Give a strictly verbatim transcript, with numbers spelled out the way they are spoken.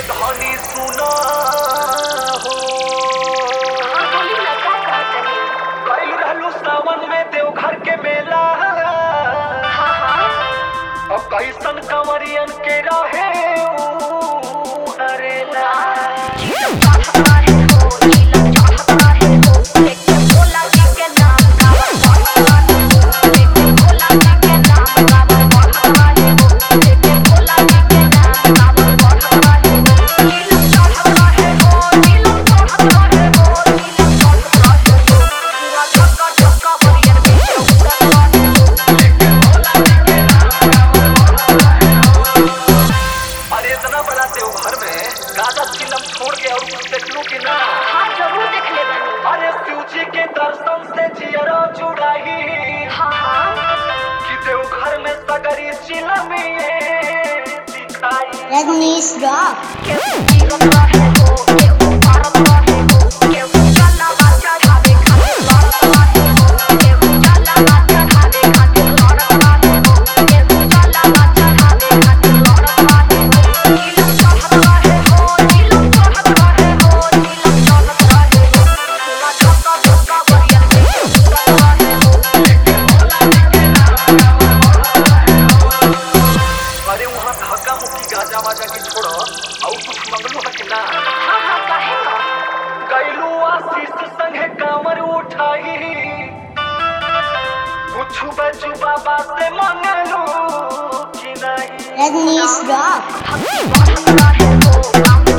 धनी सुना हो गइल रहलू सावन में देवघर के मेला। अब कैसन कंवरियन के रहे ऊ हरेला। देवघर में गाजा चिलम छोड़ के और कुछ देख लू कि ना? हाँ जरूर देख ले बनी। अरे शिव जी के दर्शन से जियरा जुड़ाई। हाँ हाँ कि देवघर में सगरी चिलम दिखाई। रजनीश रॉक केहू जीरत रहे हो, केहू पारत रहे हो, केहू जलवा चढ़ावे खातिर लड़त रहे हो, केहू जलवा चढ़ावे खातिर लड़त रहे हो, केहू जलवा चढ़ावे खातिर लड़त रहे हो। चिलम चढ़त रहे हो, चिलम चढ़त रहे हो, चिलम चढ़त रहे हो। पूरा धक्का धक्का बरिया में उड़त रहे हो। अरे वहाँ धक्का मुक्की गाजा वाजा की छोड़ो और कुछ मंगलू है कि ना? हाँ हाँ काहे ना? गइलू आशीष संगे कांवर उठाई। कुछ बचू बाबा से मंगलू कि नहीं? रजनीश रॉक भक्ति बढ़त रहे हो, काम